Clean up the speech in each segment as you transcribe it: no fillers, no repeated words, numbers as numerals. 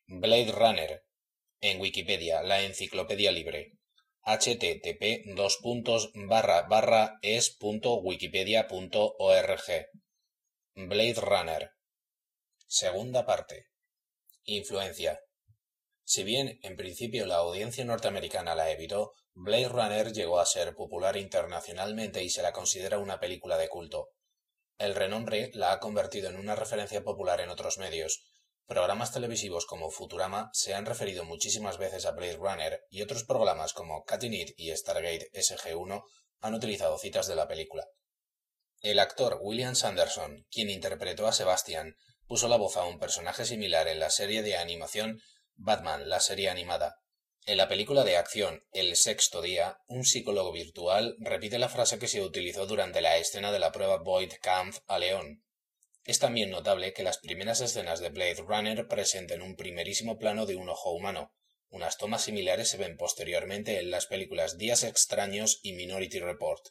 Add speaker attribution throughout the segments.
Speaker 1: Blade Runner. En Wikipedia, la enciclopedia libre. http://es.wikipedia.org. Blade Runner. Segunda parte. Influencia. Si bien, en principio, la audiencia norteamericana la evitó, Blade Runner llegó a ser popular internacionalmente y se la considera una película de culto. El renombre la ha convertido en una referencia popular en otros medios. Programas televisivos como Futurama se han referido muchísimas veces a Blade Runner y otros programas como Cutting It y Stargate SG-1 han utilizado citas de la película. El actor William Sanderson, quien interpretó a Sebastian, puso la voz a un personaje similar en la serie de animación Batman, la serie animada. En la película de acción El sexto día, un psicólogo virtual repite la frase que se utilizó durante la escena de la prueba Void Kampf a León. Es también notable que las primeras escenas de Blade Runner presenten un primerísimo plano de un ojo humano. Unas tomas similares se ven posteriormente en las películas Días extraños y Minority Report.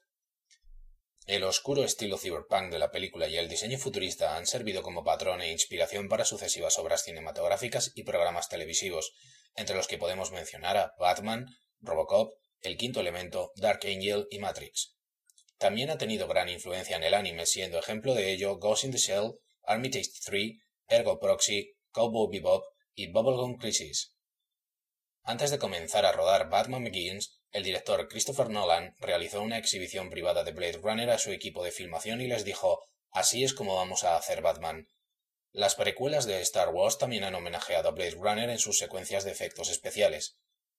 Speaker 1: El oscuro estilo cyberpunk de la película y el diseño futurista han servido como patrón e inspiración para sucesivas obras cinematográficas y programas televisivos, entre los que podemos mencionar a Batman, Robocop, El quinto elemento, Dark Angel y Matrix. También ha tenido gran influencia en el anime, siendo ejemplo de ello Ghost in the Shell, Armitage 3, Ergo Proxy, Cowboy Bebop y Bubblegum Crisis. Antes de comenzar a rodar Batman Begins, el director Christopher Nolan realizó una exhibición privada de Blade Runner a su equipo de filmación y les dijo: «Así es como vamos a hacer Batman». Las precuelas de Star Wars también han homenajeado a Blade Runner en sus secuencias de efectos especiales.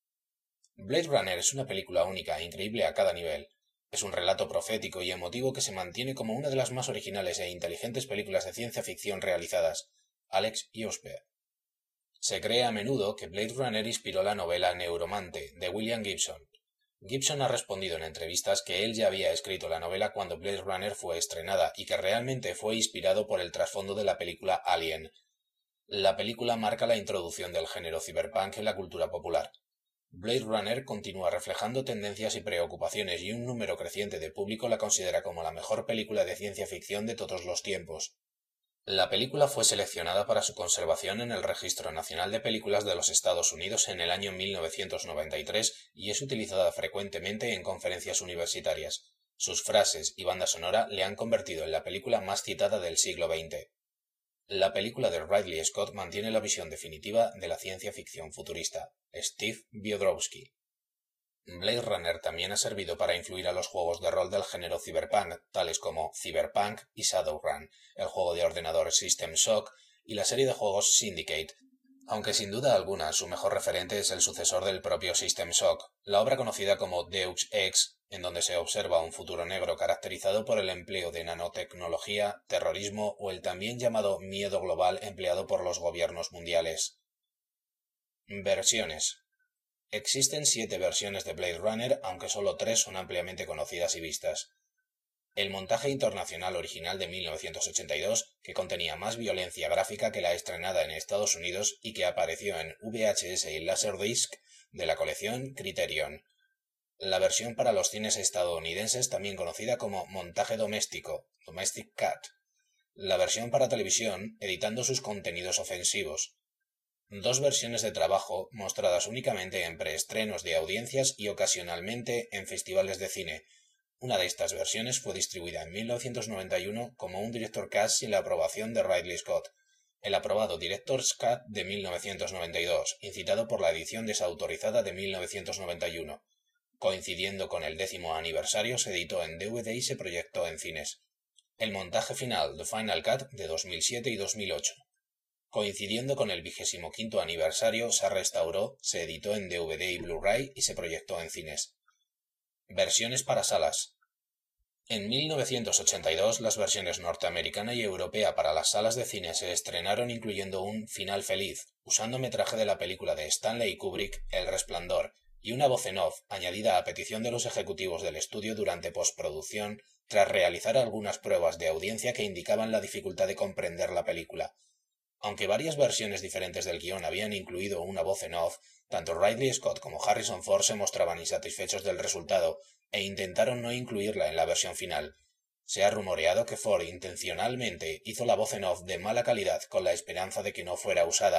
Speaker 1: Blade Runner es una película única e increíble a cada nivel. Es un relato profético y emotivo que se mantiene como una de las más originales e inteligentes películas de ciencia ficción realizadas. Alex Yosper. Se cree a menudo que Blade Runner inspiró la novela Neuromante, de William Gibson. Gibson ha respondido en entrevistas que él ya había escrito la novela cuando Blade Runner fue estrenada y que realmente fue inspirado por el trasfondo de la película Alien. La película marca la introducción del género cyberpunk en la cultura popular. Blade Runner continúa reflejando tendencias y preocupaciones y un número creciente de público la considera como la mejor película de ciencia ficción de todos los tiempos. La película fue seleccionada para su conservación en el Registro Nacional de Películas de los Estados Unidos en el año 1993 y es utilizada frecuentemente en conferencias universitarias. Sus frases y banda sonora le han convertido en la película más citada del siglo XX. La película de Ridley Scott mantiene la visión definitiva de la ciencia ficción futurista. Steve Biodrowski. Blade Runner también ha servido para influir a los juegos de rol del género cyberpunk, tales como Cyberpunk y Shadowrun, el juego de ordenador System Shock y la serie de juegos Syndicate, aunque sin duda alguna su mejor referente es el sucesor del propio System Shock, la obra conocida como Deus Ex, en donde se observa un futuro negro caracterizado por el empleo de nanotecnología, terrorismo o el también llamado miedo global empleado por los gobiernos mundiales. Versiones. Existen 7 versiones de Blade Runner, aunque solo 3 son ampliamente conocidas y vistas. El montaje internacional original de 1982, que contenía más violencia gráfica que la estrenada en Estados Unidos y que apareció en VHS y Laserdisc de la colección Criterion. La versión para los cines estadounidenses, también conocida como montaje doméstico, Domestic Cut. La versión para televisión, editando sus contenidos ofensivos. 2 versiones de trabajo, mostradas únicamente en preestrenos de audiencias y ocasionalmente en festivales de cine. Una de estas versiones fue distribuida en 1991 como un Director's Cut sin la aprobación de Ridley Scott. El aprobado Director's Cut de 1992, incitado por la edición desautorizada de 1991. Coincidiendo con el 10º aniversario, se editó en DVD y se proyectó en cines. El montaje final, The Final Cut, de 2007 y 2008. Coincidiendo con el 25º aniversario, se restauró, se editó en DVD y Blu-ray y se proyectó en cines. Versiones para salas. En 1982, las versiones norteamericana y europea para las salas de cine se estrenaron incluyendo un final feliz, usando metraje de la película de Stanley Kubrick, El Resplandor, y una voz en off, añadida a petición de los ejecutivos del estudio durante postproducción, tras realizar algunas pruebas de audiencia que indicaban la dificultad de comprender la película. Aunque varias versiones diferentes del guión habían incluido una voz en off, tanto Ridley Scott como Harrison Ford se mostraban insatisfechos del resultado e intentaron no incluirla en la versión final. Se ha rumoreado que Ford intencionalmente hizo la voz en off de mala calidad con la esperanza de que no fuera usada,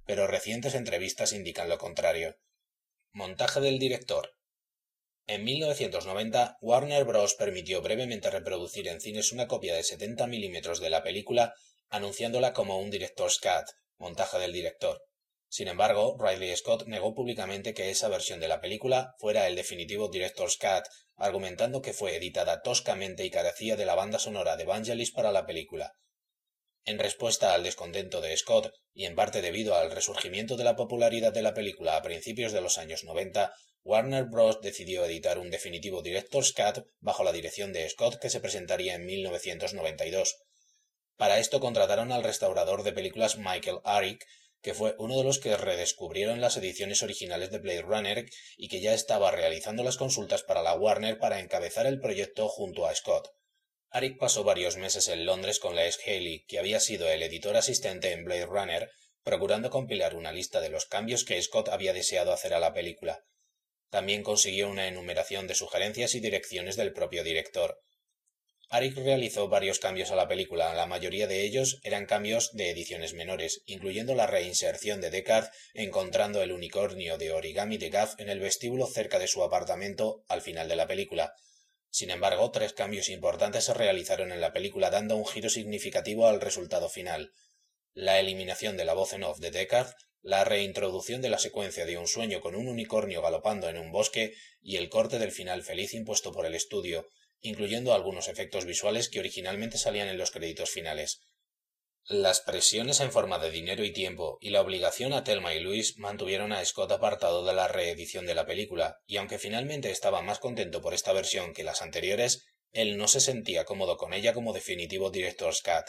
Speaker 1: pero recientes entrevistas indican lo contrario. Montaje del director. En 1990, Warner Bros. Permitió brevemente reproducir en cines una copia de 70 mm de la película, anunciándola como un Director's Cut, montaje del director. Sin embargo, Ridley Scott negó públicamente que esa versión de la película fuera el definitivo Director's Cut, argumentando que fue editada toscamente y carecía de la banda sonora de Vangelis para la película. En respuesta al descontento de Scott, y en parte debido al resurgimiento de la popularidad de la película a principios de los años 90, Warner Bros. Decidió editar un definitivo Director's Cut bajo la dirección de Scott que se presentaría en 1992. Para esto contrataron al restaurador de películas Michael Arick, que fue uno de los que redescubrieron las ediciones originales de Blade Runner y que ya estaba realizando las consultas para la Warner para encabezar el proyecto junto a Scott. Arick pasó varios meses en Londres con Les Haley, que había sido el editor asistente en Blade Runner, procurando compilar una lista de los cambios que Scott había deseado hacer a la película. También consiguió una enumeración de sugerencias y direcciones del propio director. Arick realizó varios cambios a la película, la mayoría de ellos eran cambios de ediciones menores, incluyendo la reinserción de Deckard encontrando el unicornio de origami de Gaff en el vestíbulo cerca de su apartamento al final de la película. Sin embargo, 3 cambios importantes se realizaron en la película dando un giro significativo al resultado final. La eliminación de la voz en off de Deckard, la reintroducción de la secuencia de un sueño con un unicornio galopando en un bosque y el corte del final feliz impuesto por el estudio, incluyendo algunos efectos visuales que originalmente salían en los créditos finales. Las presiones en forma de dinero y tiempo y la obligación a Thelma y Louise mantuvieron a Scott apartado de la reedición de la película, y aunque finalmente estaba más contento por esta versión que las anteriores, él no se sentía cómodo con ella como definitivo Director's Cut.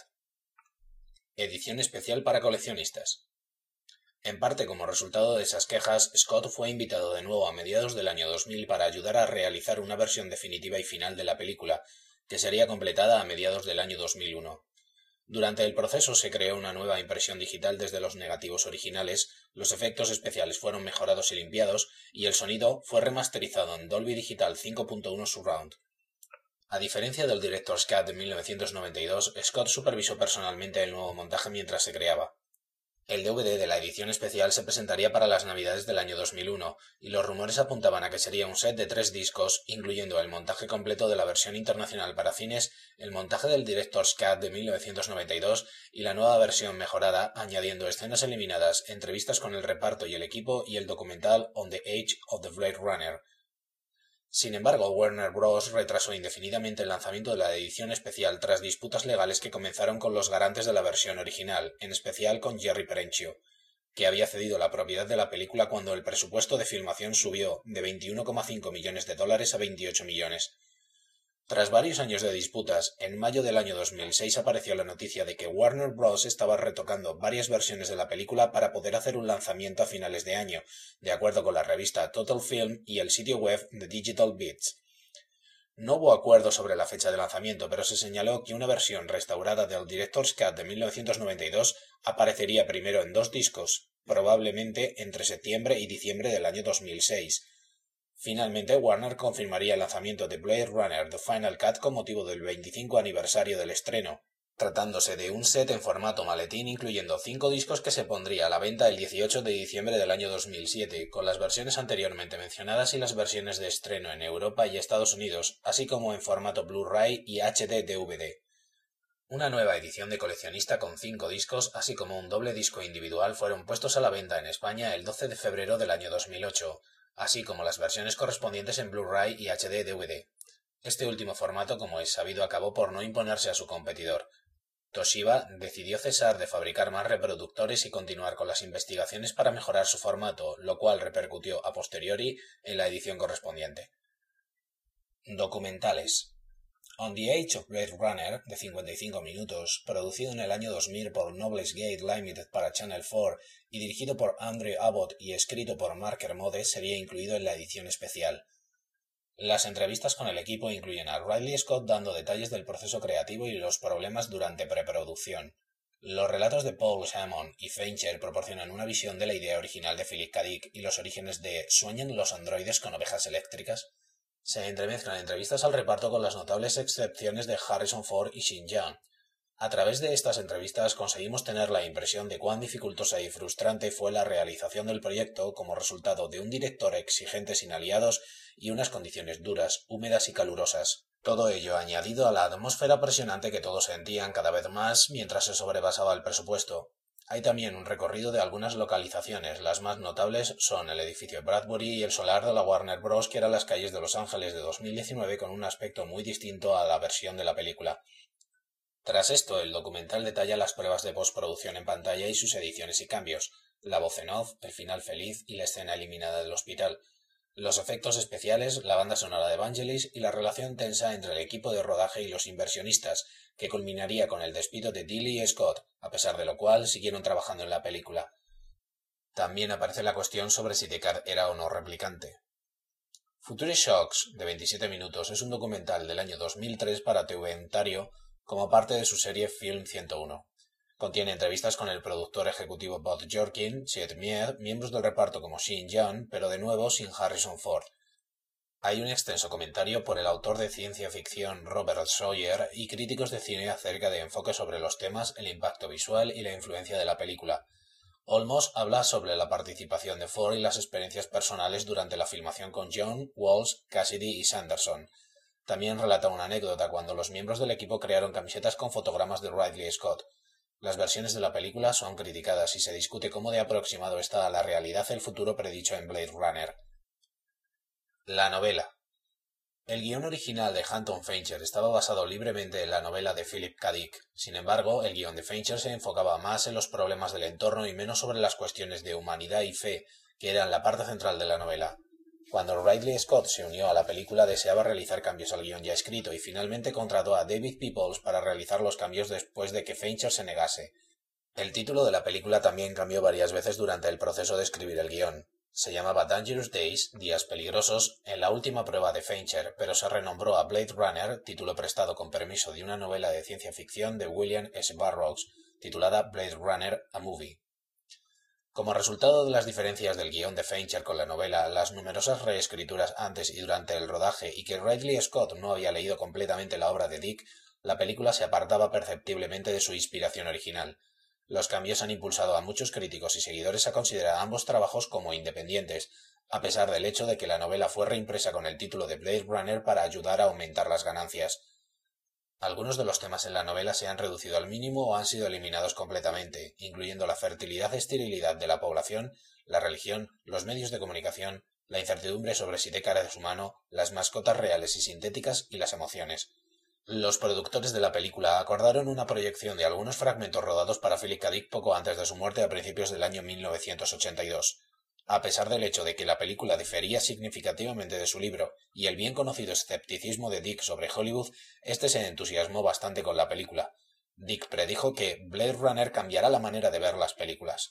Speaker 1: Edición especial para coleccionistas. En parte como resultado de esas quejas, Scott fue invitado de nuevo a mediados del año 2000 para ayudar a realizar una versión definitiva y final de la película, que sería completada a mediados del año 2001. Durante el proceso se creó una nueva impresión digital desde los negativos originales, los efectos especiales fueron mejorados y limpiados, y el sonido fue remasterizado en Dolby Digital 5.1 Surround. A diferencia del Director's Cut de 1992, Scott supervisó personalmente el nuevo montaje mientras se creaba. El DVD de la edición especial se presentaría para las Navidades del año 2001, y los rumores apuntaban a que sería un set de 3 discos, incluyendo el montaje completo de la versión internacional para cines, el montaje del Director's Cut de 1992 y la nueva versión mejorada, añadiendo escenas eliminadas, entrevistas con el reparto y el equipo y el documental On the Age of the Blade Runner. Sin embargo, Warner Bros. Retrasó indefinidamente el lanzamiento de la edición especial tras disputas legales que comenzaron con los garantes de la versión original, en especial con Jerry Perenchio, que había cedido la propiedad de la película cuando el presupuesto de filmación subió de $21,5 millones a 28 millones. Tras varios años de disputas, en mayo del año 2006 apareció la noticia de que Warner Bros. Estaba retocando varias versiones de la película para poder hacer un lanzamiento a finales de año, de acuerdo con la revista Total Film y el sitio web de Digital Beats. No hubo acuerdo sobre la fecha de lanzamiento, pero se señaló que una versión restaurada del Director's Cut de 1992 aparecería primero en 2 discos, probablemente entre septiembre y diciembre del año 2006. Finalmente, Warner confirmaría el lanzamiento de Blade Runner The Final Cut con motivo del 25 aniversario del estreno, tratándose de un set en formato maletín incluyendo 5 discos que se pondría a la venta el 18 de diciembre del año 2007, con las versiones anteriormente mencionadas y las versiones de estreno en Europa y Estados Unidos, así como en formato Blu-ray y HD DVD. Una nueva edición de coleccionista con 5 discos, así como un doble disco individual, fueron puestos a la venta en España el 12 de febrero del año 2008. Así como las versiones correspondientes en Blu-ray y HD DVD. Este último formato, como es sabido, acabó por no imponerse a su competidor. Toshiba decidió cesar de fabricar más reproductores y continuar con las investigaciones para mejorar su formato, lo cual repercutió a posteriori en la edición correspondiente. Documentales. On the Age of Blade Runner, de 55 minutos, producido en el año 2000 por Nobles Gate Limited para Channel 4 y dirigido por Andrew Abbott y escrito por Mark Kermode, sería incluido en la edición especial. Las entrevistas con el equipo incluyen a Ridley Scott dando detalles del proceso creativo y los problemas durante preproducción. Los relatos de Paul Hammond y Fincher proporcionan una visión de la idea original de Philip K. Dick y los orígenes de ¿Sueñan los androides con ovejas eléctricas? Se entremezclan entrevistas al reparto con las notables excepciones de Harrison Ford y Sean Young. A través de estas entrevistas conseguimos tener la impresión de cuán dificultosa y frustrante fue la realización del proyecto como resultado de un director exigente sin aliados y unas condiciones duras, húmedas y calurosas. Todo ello añadido a la atmósfera presionante que todos sentían cada vez más mientras se sobrepasaba el presupuesto. Hay también un recorrido de algunas localizaciones, las más notables son el edificio Bradbury y el solar de la Warner Bros. Que eran las calles de Los Ángeles de 2019 con un aspecto muy distinto a la versión de la película. Tras esto, el documental detalla las pruebas de postproducción en pantalla y sus ediciones y cambios, la voz en off, el final feliz y la escena eliminada del hospital, los efectos especiales, la banda sonora de Vangelis y la relación tensa entre el equipo de rodaje y los inversionistas, que culminaría con el despido de Dilly y Scott, a pesar de lo cual siguieron trabajando en la película. También aparece la cuestión sobre si Deckard era o no replicante. Future Shocks, de 27 minutos, es un documental del año 2003 para TV Ontario como parte de su serie Film 101. Contiene entrevistas con el productor ejecutivo Bob Jorkin, Chet Mier, miembros del reparto como Sean Young, pero de nuevo sin Harrison Ford. Hay un extenso comentario por el autor de ciencia ficción Robert Sawyer y críticos de cine acerca de enfoque sobre los temas, el impacto visual y la influencia de la película. Olmos habla sobre la participación de Ford y las experiencias personales durante la filmación con John, Walsh, Cassidy y Sanderson. También relata una anécdota cuando los miembros del equipo crearon camisetas con fotogramas de Ridley Scott. Las versiones de la película son criticadas y se discute cómo de aproximado está a la realidad el futuro predicho en Blade Runner. La novela. El guión original de Hampton Fancher estaba basado libremente en la novela de Philip K. Dick. Sin embargo, el guión de Fancher se enfocaba más en los problemas del entorno y menos sobre las cuestiones de humanidad y fe, que eran la parte central de la novela. Cuando Ridley Scott se unió a la película deseaba realizar cambios al guión ya escrito y finalmente contrató a David Peoples para realizar los cambios después de que Fancher se negase. El título de la película también cambió varias veces durante el proceso de escribir el guión. Se llamaba Dangerous Days, Días Peligrosos, en la última prueba de Fancher, pero se renombró a Blade Runner, título prestado con permiso de una novela de ciencia ficción de William S. Burroughs, titulada Blade Runner, a Movie. Como resultado de las diferencias del guión de Fancher con la novela, las numerosas reescrituras antes y durante el rodaje y que Ridley Scott no había leído completamente la obra de Dick, la película se apartaba perceptiblemente de su inspiración original. Los cambios han impulsado a muchos críticos y seguidores a considerar ambos trabajos como independientes, a pesar del hecho de que la novela fue reimpresa con el título de Blade Runner para ayudar a aumentar las ganancias. Algunos de los temas en la novela se han reducido al mínimo o han sido eliminados completamente, incluyendo la fertilidad y esterilidad de la población, la religión, los medios de comunicación, la incertidumbre sobre si Deckard es humano, las mascotas reales y sintéticas y las emociones. Los productores de la película acordaron una proyección de algunos fragmentos rodados para Philip K. Dick poco antes de su muerte a principios del año 1982. A pesar del hecho de que la película difería significativamente de su libro y el bien conocido escepticismo de Dick sobre Hollywood, este se entusiasmó bastante con la película. Dick predijo que Blade Runner cambiará la manera de ver las películas.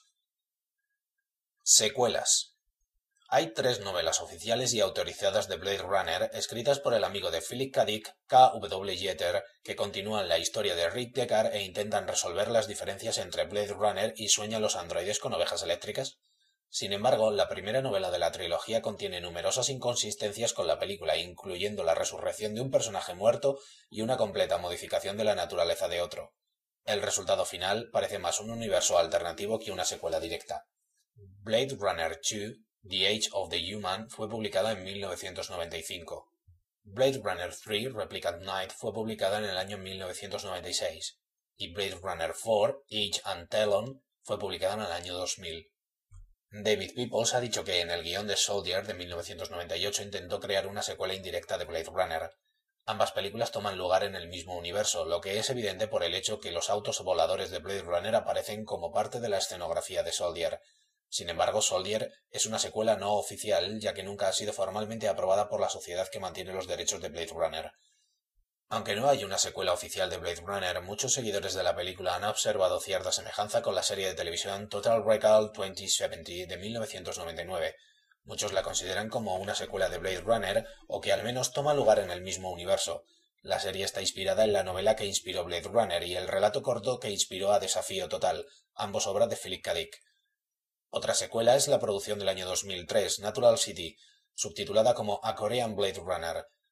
Speaker 1: Secuelas. Hay 3 novelas oficiales y autorizadas de Blade Runner escritas por el amigo de Philip K. Dick, K. W. Jeter, que continúan la historia de Rick Deckard e intentan resolver las diferencias entre Blade Runner y ¿Sueñan los androides con ovejas eléctricas? Sin embargo, la primera novela de la trilogía contiene numerosas inconsistencias con la película, incluyendo la resurrección de un personaje muerto y una completa modificación de la naturaleza de otro. El resultado final parece más un universo alternativo que una secuela directa. Blade Runner 2, The Age of the Human, fue publicada en 1995. Blade Runner 3, Replicant Night, fue publicada en el año 1996. Y Blade Runner 4, Age and Talon, fue publicada en el año 2000. David Peoples ha dicho que en el guión de Soldier de 1998 intentó crear una secuela indirecta de Blade Runner. Ambas películas toman lugar en el mismo universo, lo que es evidente por el hecho que los autos voladores de Blade Runner aparecen como parte de la escenografía de Soldier. Sin embargo, Soldier es una secuela no oficial, ya que nunca ha sido formalmente aprobada por la sociedad que mantiene los derechos de Blade Runner. Aunque no hay una secuela oficial de Blade Runner, muchos seguidores de la película han observado cierta semejanza con la serie de televisión Total Recall 2070 de 1999. Muchos la consideran como una secuela de Blade Runner, o que al menos toma lugar en el mismo universo. La serie está inspirada en la novela que inspiró Blade Runner y el relato corto que inspiró a Desafío Total, ambos obras de Philip K. Dick. Otra secuela es la producción del año 2003, Natural City, subtitulada como A Korean Blade Runner.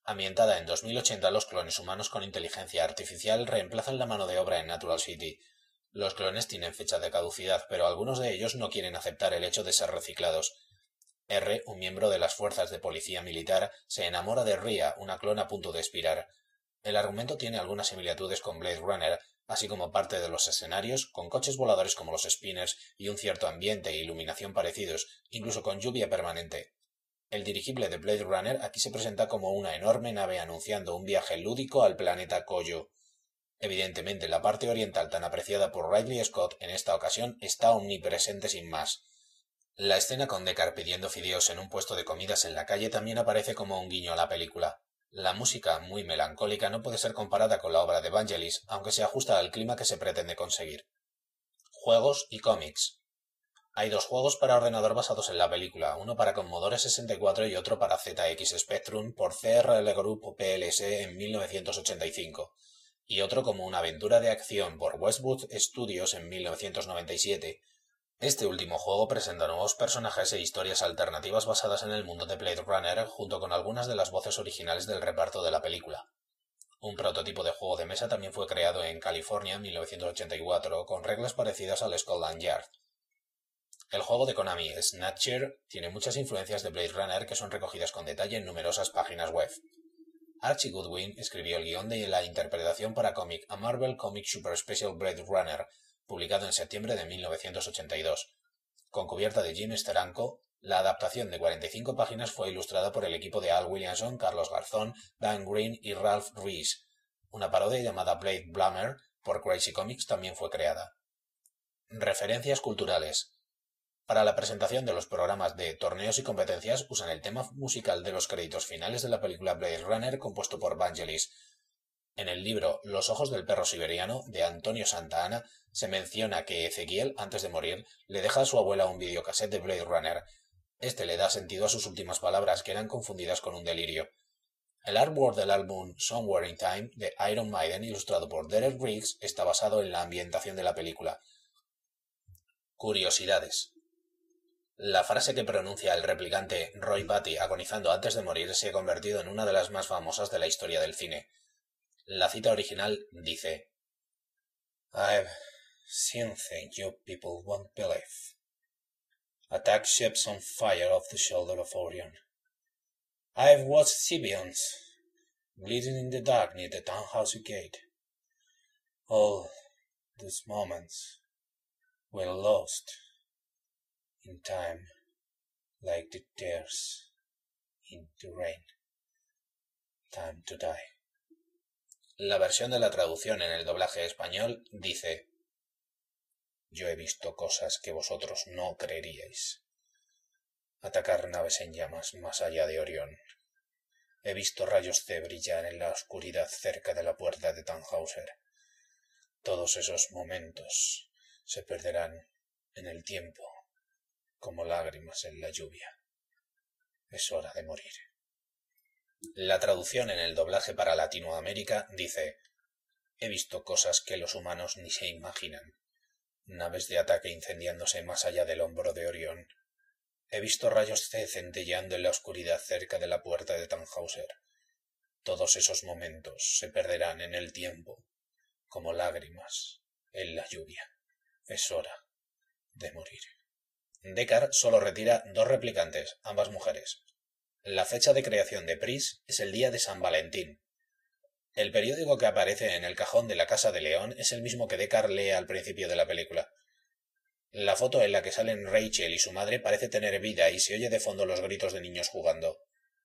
Speaker 1: Ambientada en 2080, los clones humanos con inteligencia artificial reemplazan la mano de obra en Natural City. Los clones tienen fecha de caducidad, pero algunos de ellos no quieren aceptar el hecho de ser reciclados. R, un miembro de las fuerzas de policía militar, se enamora de Rhea, una clon a punto de expirar. El argumento tiene algunas similitudes con Blade Runner, así como parte de los escenarios, con coches voladores como los Spinners y un cierto ambiente e iluminación parecidos, incluso con lluvia permanente. El dirigible de Blade Runner aquí se presenta como una enorme nave anunciando un viaje lúdico al planeta Koyo. Evidentemente, la parte oriental tan apreciada por Ridley Scott en esta ocasión está omnipresente sin más. La escena con Deckard pidiendo fideos en un puesto de comidas en la calle también aparece como un guiño a la película. La música, muy melancólica, no puede ser comparada con la obra de Vangelis, aunque se ajusta al clima que se pretende conseguir. Juegos y cómics. Hay dos juegos para ordenador basados en la película, uno para Commodore 64 y otro para ZX Spectrum por CRL Group PLC en 1985, y otro como una aventura de acción por Westwood Studios en 1997. Este último juego presenta nuevos personajes e historias alternativas basadas en el mundo de Blade Runner, junto con algunas de las voces originales del reparto de la película. Un prototipo de juego de mesa también fue creado en California en 1984, con reglas parecidas al Scotland Yard. El juego de Konami, Snatcher, tiene muchas influencias de Blade Runner que son recogidas con detalle en numerosas páginas web. Archie Goodwin escribió el guión de la interpretación para cómic A Marvel Comic Super Special Blade Runner, publicado en septiembre de 1982. Con cubierta de Jim Steranko, la adaptación de 45 páginas fue ilustrada por el equipo de Al Williamson, Carlos Garzón, Dan Green y Ralph Reese. Una parodia llamada Blade Blummer por Crazy Comics también fue creada. Referencias culturales. Para la presentación de los programas de torneos y competencias usan el tema musical de los créditos finales de la película Blade Runner compuesto por Vangelis. En el libro Los ojos del perro siberiano, de Antonio Santa Anna, se menciona que Ezequiel, antes de morir, le deja a su abuela un videocassette de Blade Runner. Este le da sentido a sus últimas palabras, que eran confundidas con un delirio. El artwork del álbum Somewhere in Time, de Iron Maiden, ilustrado por Derek Riggs, está basado en la ambientación de la película. Curiosidades. La frase que pronuncia el replicante Roy Batty agonizando antes de morir se ha convertido en una de las más famosas de la historia del cine. La cita original dice: I've seen things you people won't believe. Attack ships on fire off the shoulder of Orion. I've watched Sibians bleeding in the dark near the townhouse gate. All these moments were lost in time, like the tears in the rain. Time to die. La versión de la traducción en el doblaje español dice: Yo he visto cosas que vosotros no creeríais. Atacar naves en llamas más allá de Orión. He visto rayos C brillar en la oscuridad cerca de la puerta de Tannhauser. Todos esos momentos se perderán en el tiempo, como lágrimas en la lluvia. Es hora de morir. La traducción en el doblaje para Latinoamérica dice: He visto cosas que los humanos ni se imaginan. Naves de ataque incendiándose más allá del hombro de Orión. He visto rayos C centelleando en la oscuridad cerca de la puerta de Tannhauser. Todos esos momentos se perderán en el tiempo, como lágrimas en la lluvia. Es hora de morir. Deckard solo retira 2 replicantes, ambas mujeres. La fecha de creación de Pris es el día de San Valentín. El periódico que aparece en el cajón de la Casa de León es el mismo que Deckard lee al principio de la película. La foto en la que salen Rachel y su madre parece tener vida y se oye de fondo los gritos de niños jugando.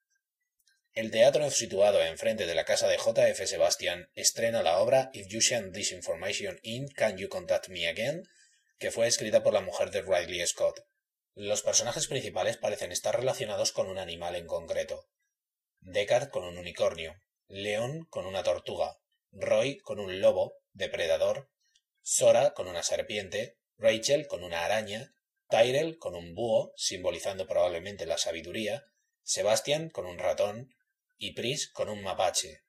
Speaker 1: El teatro situado enfrente de la casa de J.F. Sebastian estrena la obra If You Send This Information In, Can You Contact Me Again?, que fue escrita por la mujer de Ridley Scott. Los personajes principales parecen estar relacionados con un animal en concreto. Deckard con un unicornio, Leon con una tortuga, Roy con un lobo, depredador, Sora con una serpiente, Rachel con una araña, Tyrell con un búho, simbolizando probablemente la sabiduría, Sebastian con un ratón y Pris con un mapache.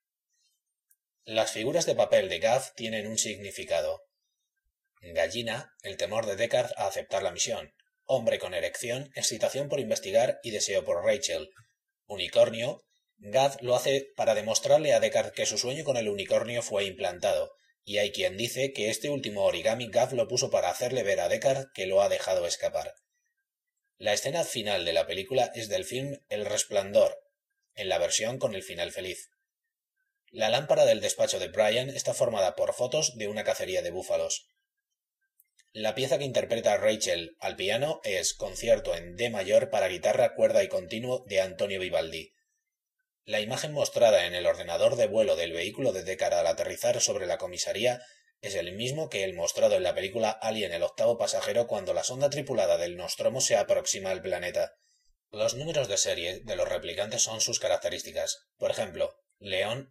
Speaker 1: Las figuras de papel de Gav tienen un significado. Gallina, el temor de Deckard a aceptar la misión. Hombre con erección, excitación por investigar y deseo por Rachel. Unicornio, Gav lo hace para demostrarle a Deckard que su sueño con el unicornio fue implantado, y hay quien dice que este último origami Gav lo puso para hacerle ver a Deckard que lo ha dejado escapar. La escena final de la película es del film El Resplandor, en la versión con el final feliz. La lámpara del despacho de Brian está formada por fotos de una cacería de búfalos. La pieza que interpreta Rachel al piano es Concierto en D mayor para guitarra, cuerda y continuo de Antonio Vivaldi. La imagen mostrada en el ordenador de vuelo del vehículo de Deckard al aterrizar sobre la comisaría es el mismo que el mostrado en la película Alien el octavo pasajero cuando la sonda tripulada del Nostromo se aproxima al planeta. Los números de serie de los replicantes son sus características. Por ejemplo, León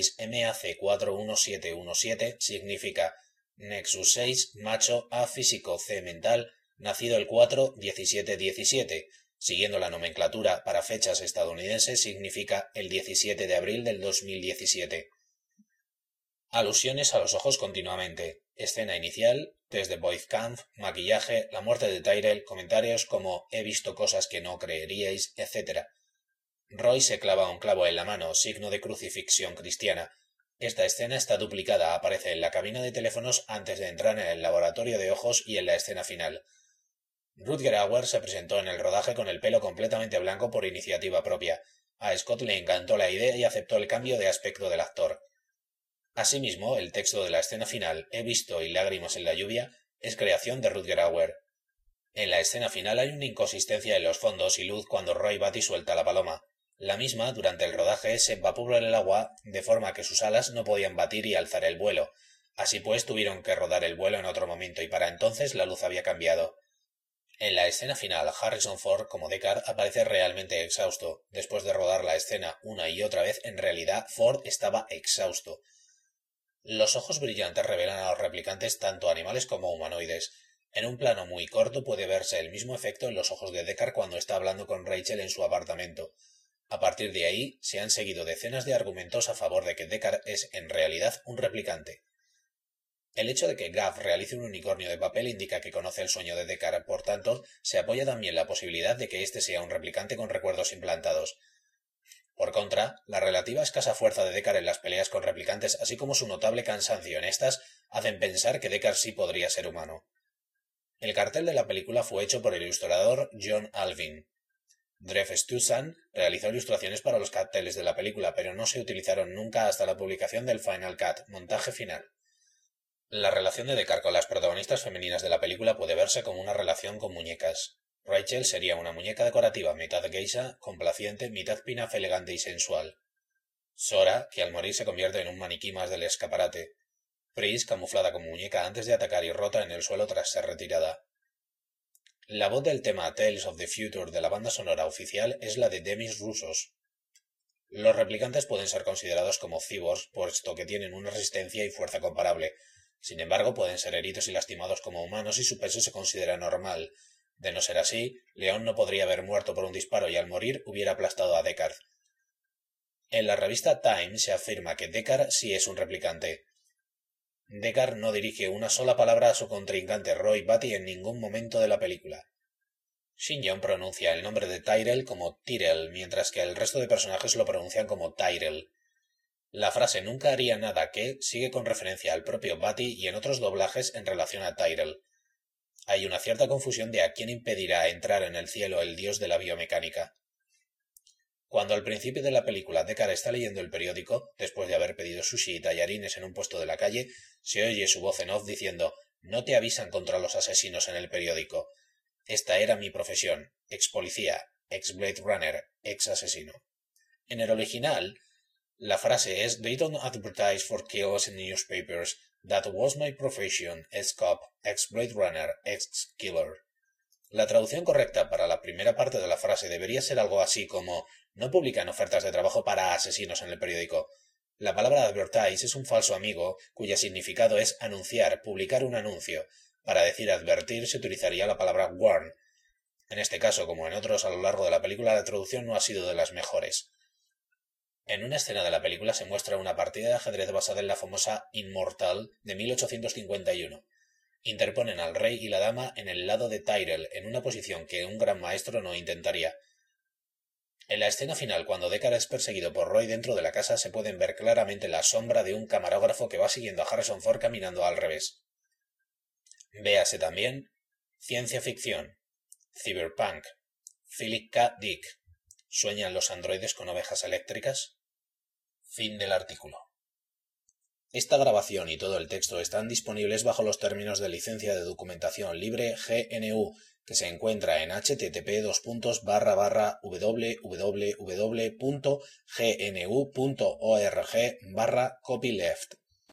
Speaker 1: N6MAC41717 significa Nexus 6, macho, A físico, C mental, nacido el 4-17-17. Siguiendo la nomenclatura para fechas estadounidenses, significa el 17 de abril del 2017. Alusiones a los ojos continuamente. Escena inicial, test de Boyzkamp, maquillaje, la muerte de Tyrell, comentarios como he visto cosas que no creeríais, etc. Roy se clava un clavo en la mano, signo de crucifixión cristiana. Esta escena está duplicada, aparece en la cabina de teléfonos antes de entrar en el laboratorio de ojos y en la escena final. Rutger Hauer se presentó en el rodaje con el pelo completamente blanco por iniciativa propia. A Scott le encantó la idea y aceptó el cambio de aspecto del actor. Asimismo, el texto de la escena final, he visto y lágrimas en la lluvia, es creación de Rutger Hauer. En la escena final hay una inconsistencia en los fondos y luz cuando Roy Batty suelta la paloma. La misma, durante el rodaje, se empapó por el agua de forma que sus alas no podían batir y alzar el vuelo. Así pues, tuvieron que rodar el vuelo en otro momento y para entonces la luz había cambiado. En la escena final, Harrison Ford, como Deckard, aparece realmente exhausto. Después de rodar la escena una y otra vez, en realidad Ford estaba exhausto. Los ojos brillantes revelan a los replicantes tanto animales como humanoides. En un plano muy corto puede verse el mismo efecto en los ojos de Deckard cuando está hablando con Rachel en su apartamento. A partir de ahí, se han seguido decenas de argumentos a favor de que Deckard es en realidad un replicante. El hecho de que Gav realice un unicornio de papel indica que conoce el sueño de Deckard, por tanto, se apoya también la posibilidad de que éste sea un replicante con recuerdos implantados. Por contra, la relativa escasa fuerza de Deckard en las peleas con replicantes, así como su notable cansancio en estas, hacen pensar que Deckard sí podría ser humano. El cartel de la película fue hecho por el ilustrador John Alvin. Drew Struzan realizó ilustraciones para los carteles de la película, pero no se utilizaron nunca hasta la publicación del Final Cut, montaje final. La relación de Deckard con las protagonistas femeninas de la película puede verse como una relación con muñecas. Rachel sería una muñeca decorativa, mitad geisha, complaciente, mitad pinaf elegante y sensual. Sora, que al morir se convierte en un maniquí más del escaparate. Pris, camuflada como muñeca antes de atacar y rota en el suelo tras ser retirada. La voz del tema Tales of the Future de la banda sonora oficial es la de Demis Roussos. Los replicantes pueden ser considerados como cyborgs, puesto que tienen una resistencia y fuerza comparable. Sin embargo, pueden ser heridos y lastimados como humanos y su peso se considera normal. De no ser así, León no podría haber muerto por un disparo y al morir hubiera aplastado a Deckard. En la revista Time se afirma que Deckard sí es un replicante. Deckard no dirige una sola palabra a su contrincante Roy Batty en ningún momento de la película. Shin-Yeon pronuncia el nombre de Tyrell como Tyrell, mientras que el resto de personajes lo pronuncian como Tyrell. La frase nunca haría nada que sigue con referencia al propio Batty y en otros doblajes en relación a Tyrell. Hay una cierta confusión de a quién impedirá entrar en el cielo el dios de la biomecánica. Cuando al principio de la película Deckard está leyendo el periódico, después de haber pedido sushi y tallarines en un puesto de la calle, se oye su voz en off diciendo «No te avisan contra los asesinos en el periódico. Esta era mi profesión, ex policía, ex Blade Runner, ex asesino». En el original, la frase es «They don't advertise for kills in newspapers. That was my profession, ex cop, ex Blade Runner, ex killer». La traducción correcta para la primera parte de la frase debería ser algo así como «No publican ofertas de trabajo para asesinos en el periódico». La palabra advertise es un falso amigo cuyo significado es anunciar, publicar un anuncio. Para decir advertir se utilizaría la palabra warn. En este caso, como en otros a lo largo de la película, la traducción no ha sido de las mejores. En una escena de la película se muestra una partida de ajedrez basada en la famosa Immortal de 1851. Interponen al rey y la dama en el lado de Tyrell, en una posición que un gran maestro no intentaría. En la escena final, cuando Deckard es perseguido por Roy dentro de la casa, se pueden ver claramente la sombra de un camarógrafo que va siguiendo a Harrison Ford caminando al revés. Véase también ciencia ficción, cyberpunk, Philip K. Dick, ¿sueñan los androides con ovejas eléctricas? Fin del artículo. Esta grabación y todo el texto están disponibles bajo los términos de licencia de documentación libre GNU, que se encuentra en http://www.gnu.org/copyleft.